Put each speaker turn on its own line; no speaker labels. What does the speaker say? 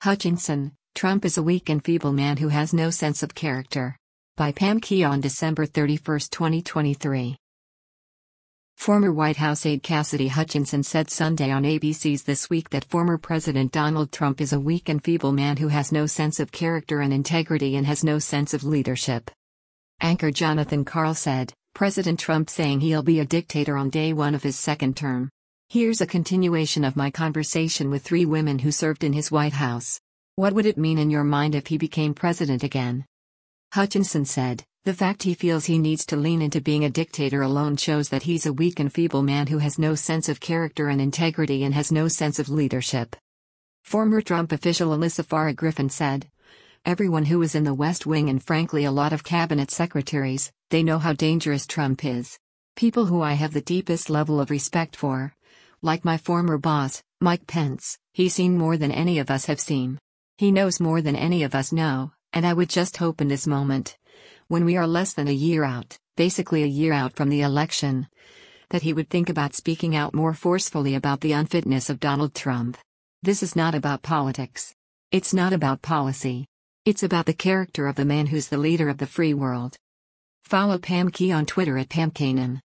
Hutchinson, Trump is a weak and feeble man who has no sense of character. By Pam Key on December 31, 2023. Former White House aide Cassidy Hutchinson said Sunday on ABC's This Week that former President Donald Trump is a weak and feeble man who has no sense of character and integrity and has no sense of leadership. Anchor Jonathan Karl said, President Trump saying he'll be a dictator on day one of his second term. Here's a continuation of my conversation with three women who served in his White House. What would it mean in your mind if he became president again? Hutchinson said, the fact he feels he needs to lean into being a dictator alone shows that he's a weak and feeble man who has no sense of character and integrity and has no sense of leadership. Former Trump official Alyssa Farah Griffin said, everyone who was in the West Wing and frankly a lot of cabinet secretaries, they know how dangerous Trump is. People who I have the deepest level of respect for. Like my former boss, Mike Pence, he's seen more than any of us have seen. He knows more than any of us know, and I would just hope in this moment, when we are less than a year out, basically a year out from the election, that he would think about speaking out more forcefully about the unfitness of Donald Trump. This is not about politics. It's not about policy. It's about the character of the man who's the leader of the free world. Follow Pam Key on Twitter at PamKanan.